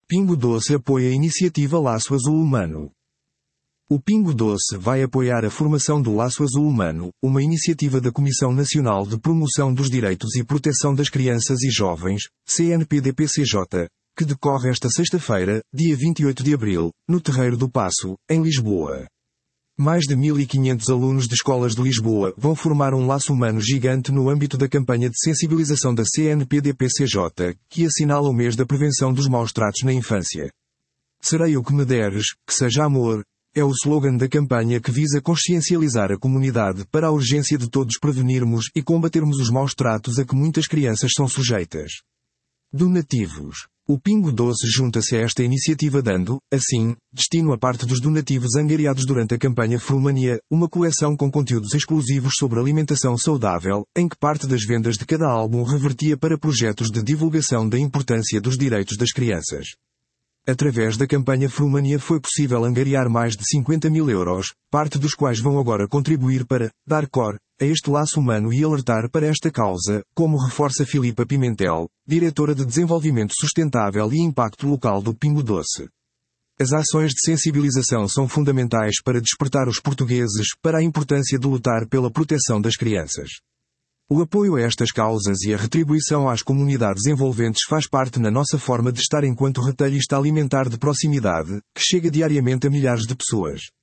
Pingo Doce apoia a iniciativa Laço Azul Humano. O Pingo Doce vai apoiar a formação do Laço Azul Humano, uma iniciativa da Comissão Nacional de Promoção dos Direitos e Proteção das Crianças e Jovens, CNPD-PCJ, que decorre esta sexta-feira, dia 28 de abril, no Terreiro do Paço, em Lisboa. Mais de 1.500 alunos de escolas de Lisboa vão formar um laço humano gigante no âmbito da campanha de sensibilização da CNPD-PCJ, que assinala o mês da prevenção dos maus tratos na infância. Serei o que me deres, que seja amor, é o slogan da campanha que visa consciencializar a comunidade para a urgência de todos prevenirmos e combatermos os maus tratos a que muitas crianças são sujeitas. Donativos. O Pingo Doce junta-se a esta iniciativa dando, assim, destino a parte dos donativos angariados durante a campanha Frumania, uma coleção com conteúdos exclusivos sobre alimentação saudável, em que parte das vendas de cada álbum revertia para projetos de divulgação da importância dos direitos das crianças. Através da campanha Frumania foi possível angariar mais de 50 mil euros, parte dos quais vão agora contribuir para dar cor a este laço humano e alertar para esta causa, como reforça Filipa Pimentel, diretora de Desenvolvimento Sustentável e Impacto Local do Pingo Doce. As ações de sensibilização são fundamentais para despertar os portugueses para a importância de lutar pela proteção das crianças. O apoio a estas causas e a retribuição às comunidades envolventes faz parte na nossa forma de estar enquanto retalhista alimentar de proximidade, que chega diariamente a milhares de pessoas.